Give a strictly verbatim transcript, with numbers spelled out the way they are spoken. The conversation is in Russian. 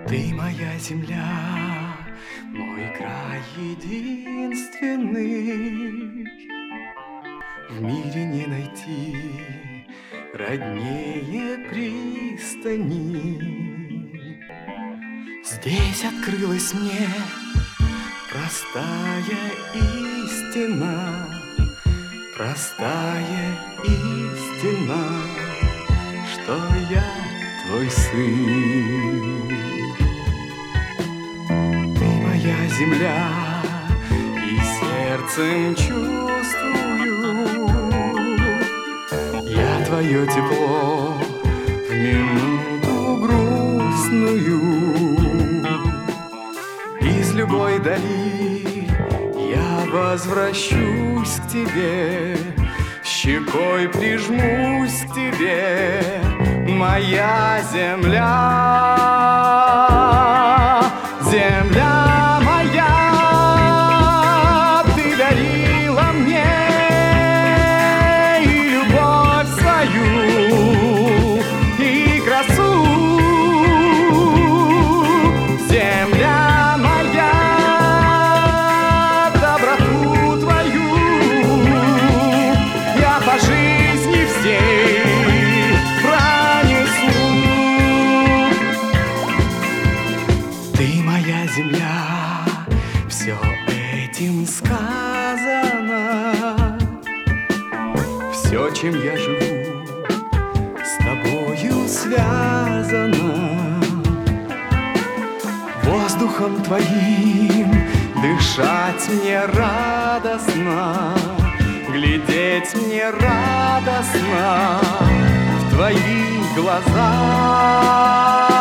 Ты моя земля, мой край единственный. В мире не найти роднее пристани. Здесь открылась мне простая истина, простая истина, что я твой сын. Ты моя земля, и сердцем чувствую я твое тепло в минуту грустную. Из любой дали я возвращусь к тебе, щекой прижмусь к тебе, моя земля, земля моя. Ты дарила мне и любовь свою, и красу. Земля моя, доброту твою я по жизни всей пронесу. Ты моя земля, все этим сказано. Все, чем я живу, с тобою связано. Воздухом твоим дышать мне радостно, глядеть мне радостно в твои глаза.